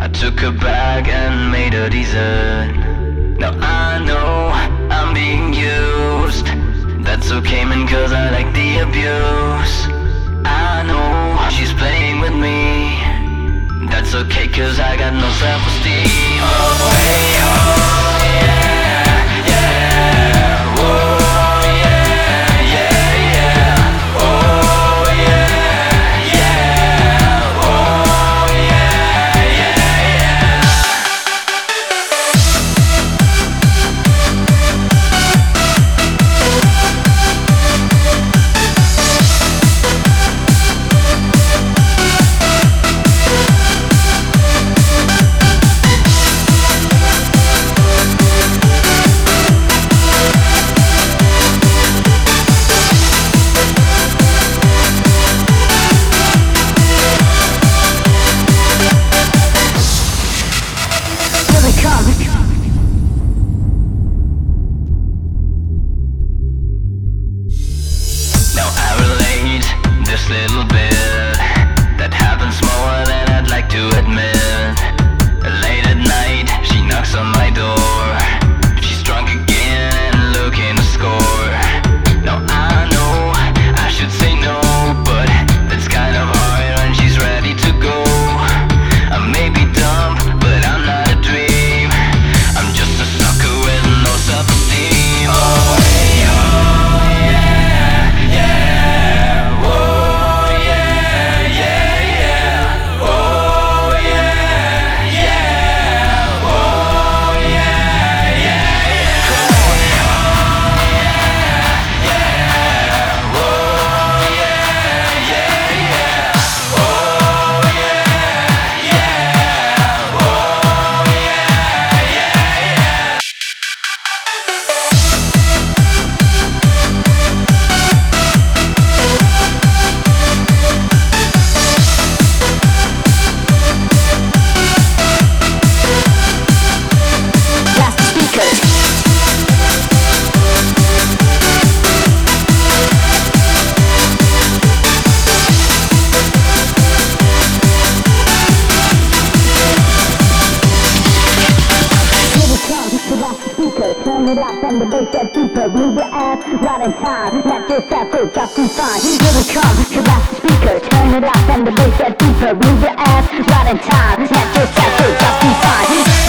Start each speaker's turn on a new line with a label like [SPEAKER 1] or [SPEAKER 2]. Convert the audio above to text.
[SPEAKER 1] took her back and made her dessert. Now I know I'm being used. That's okay, man, cause I like the abuse. I know she's playing with me. That's okay, cause I got no self-esteem. Oh, hey, oh, yeah, yeah. Whoa, yeah, yeah, yeah. Oh, yeah, yeah. Oh, yeah, yeah, yeah. Now I relate this little bit that happens more than I'd like to admit. Late at night, she knocks on my door. She's drunk again and looking to score. Now I know I should say no, but it's kind of hard when she's ready to go. I may be dumb, but I'm not a dream. I'm just a sucker with no self-esteem. Oh, hey, oh, yeah, yeah. Whoa, yeah, yeah, yeah. Oh, yeah, yeah. Oh, yeah, yeah, yeah. Oh, yeah, yeah. Whoa, yeah, yeah, yeah. Oh, yeah, yeah. Oh, yeah, yeah, yeah. Blast the speakers. Turn it up and the bass get deeper. Move your ass right in time. Let yourself go just be fine. Here we come to blast the speaker. Turn it up and the bass get deeper. Move your ass right in time. Let yourself go just be fine.